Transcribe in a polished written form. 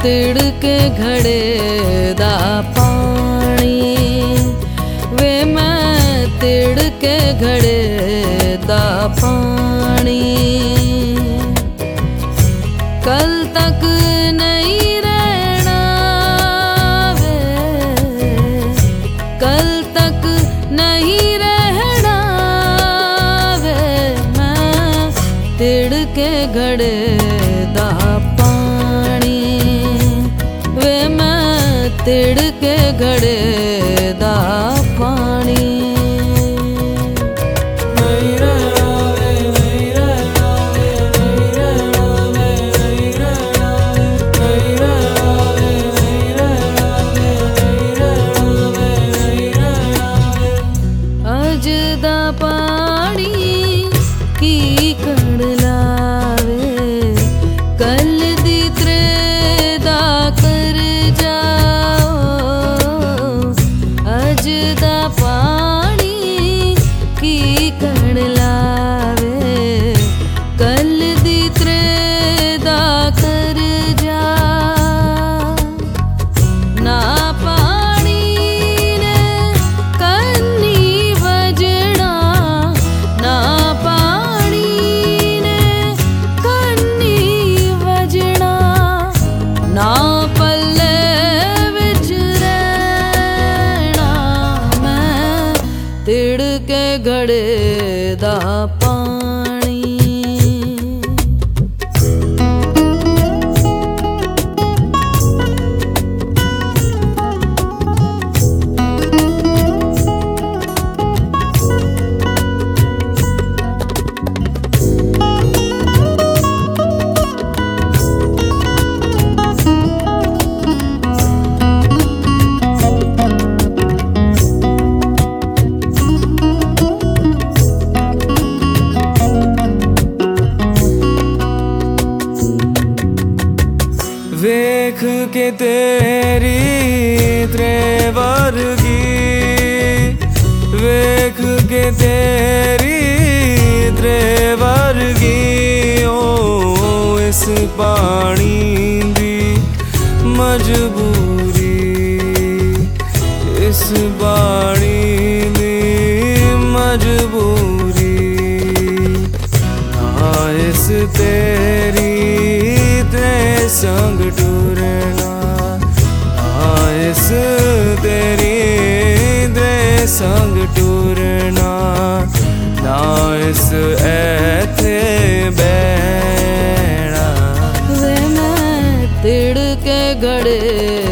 तिड़के घड़े दा पानी, वे मैं तिड़के घड़े दा पानी। कल तक नहीं रहना वे, कल तक नहीं रहना वे, मैं तिड़के घड़े दा पानी, वे मैं तिड़के घड़े दा पानी। अज दा पानी की कड़ लावे, कल दी त्रेदा कर जाओ। अज दा पानी की कड़ लावे, कल दी त्रेदा कर जाओ। ना पानी ने कन्नी वजना, ना पानी ने कन्नी वजना, ना पल्ले विच रहना, मैं तिड़के घड़े दा पानी। वेख के तेरी त्रेवर्गी, वेख के तेरी त्रेवर्गी, ओ इस पानी दी मजबूरी, इस पानी दी मजबूरी। ना इस तेरी संग टूरना, इस तेरी दे संग टूरना, ना इस ऐथे बैठना। वे मैं तिड़के घड़े